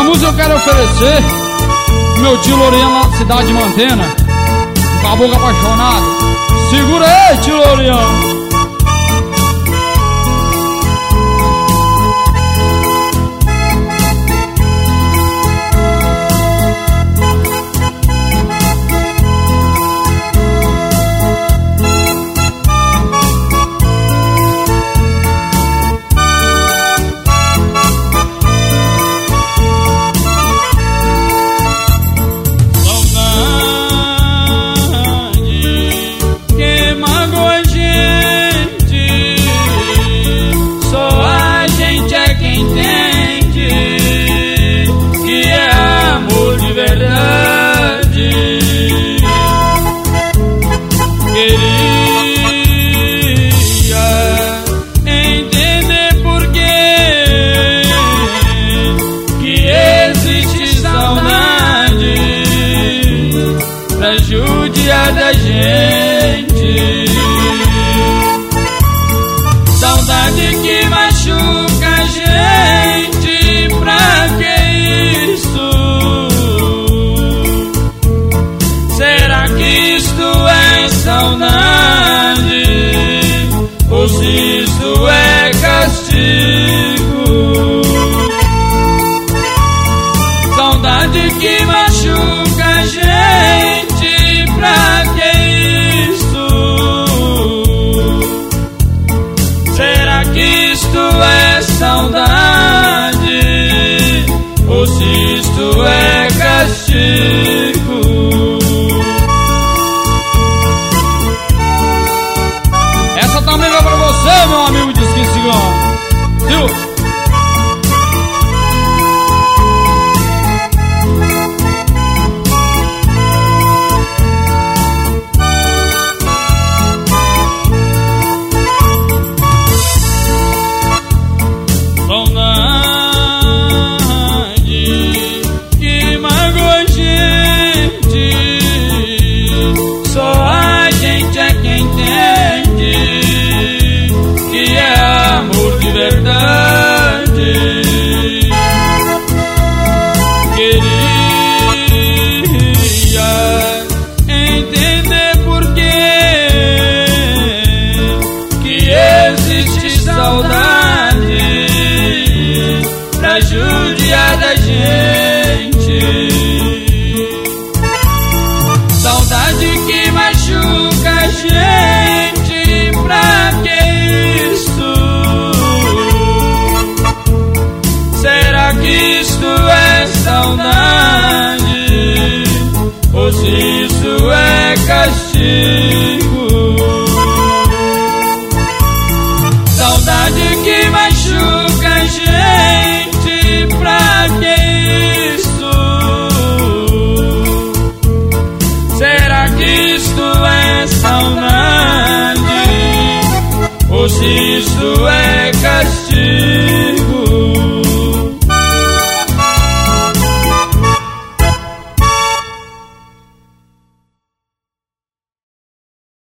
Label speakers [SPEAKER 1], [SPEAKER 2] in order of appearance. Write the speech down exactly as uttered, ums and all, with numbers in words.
[SPEAKER 1] Essa música eu quero oferecer pro meu tio Loriano lá da cidade de Mantena, o caboclo apaixonado. Segura aí, tio Loriano.
[SPEAKER 2] Judia da gente, saudade que machuca a gente. Pra que isso? Será que isto é saudade ou se isto é castigo? Saudade que machuca a gente. Pra que isso? Será que isto é saudade ou se isto é castigo?
[SPEAKER 1] Essa também vai pra você, meu amigo Disque Cigano. Viu?
[SPEAKER 2] Judia da gente, saudade que machuca a gente. Pra que isso? Será que isto é saudade ou se isso é castigo? Saudade que machuca a gente. Pra que isso? Será que isto é saudade ou se isto é castigo?